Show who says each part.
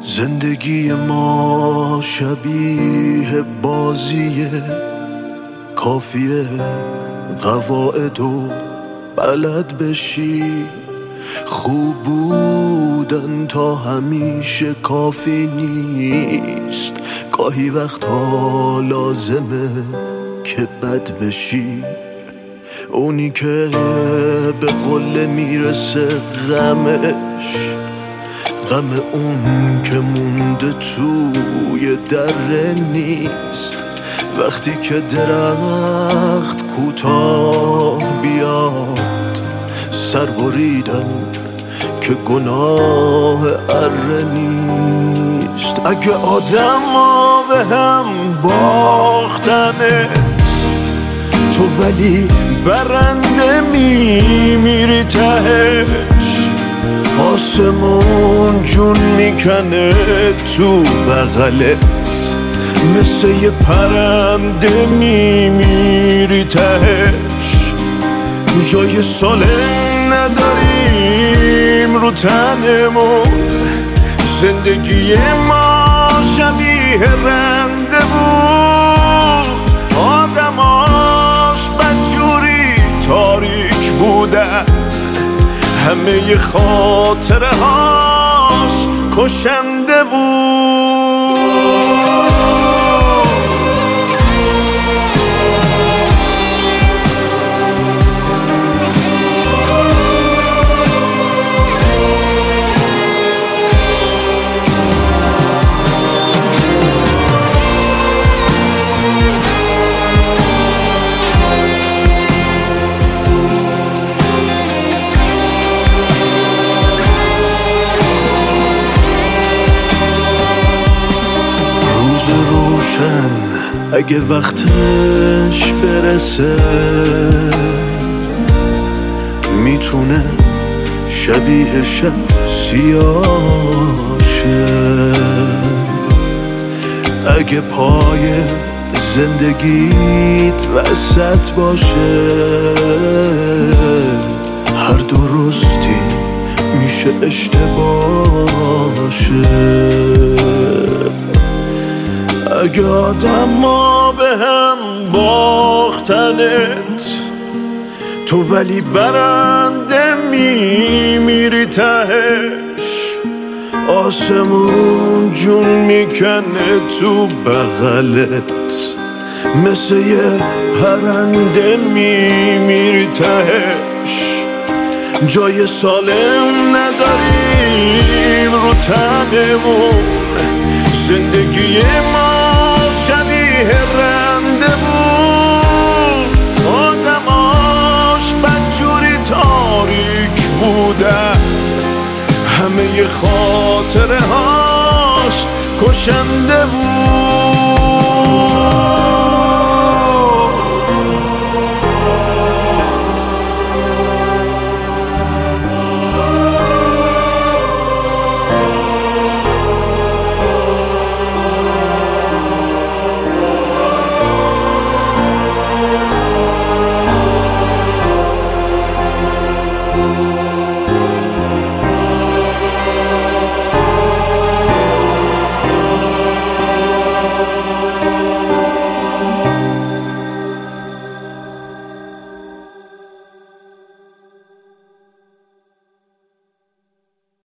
Speaker 1: زندگی ما شبیه بازیه، کافیه قواعدو بلد بشی. خوب بودن تا همیشه کافی نیست، گاهی وقتا لازمه که بد بشی. اونی که به قله میرسه غمش، غم اون که مونده توی دره نیست. وقتی که درخت کوتاه بیاد، سر بریدن که گناه اره نیست. اگه آدم ها به هم باختنت، تو ولی برنده میمیری تهش. آسمون جون میکنه تو بغلت، مثل یه پرنده میمیری تهش. جای سالم نداریم رو تنمون، زندگی ما شبیه رنده بود. آدماش بدجوری تاریک بودن، همه خاطره هاش کشنده بود. روشن اگه وقتش برسه، میتونه شبیه شب سیاه شه. اگه پای زندگیت وسط باشه، هر درستی میشه اشتباه شه. اگه آدم ها به هم باختنت، تو ولی برنده میمیری تهش. آسمون جون میکنه تو بغلت، مثل یه پرنده میمیری تهش. جای سالم نداریم رو تنمون، زندگی ما شبیه رنده بود. آدماش بدجوری تاریک بودن، همه خاطره هاش کشنده بود.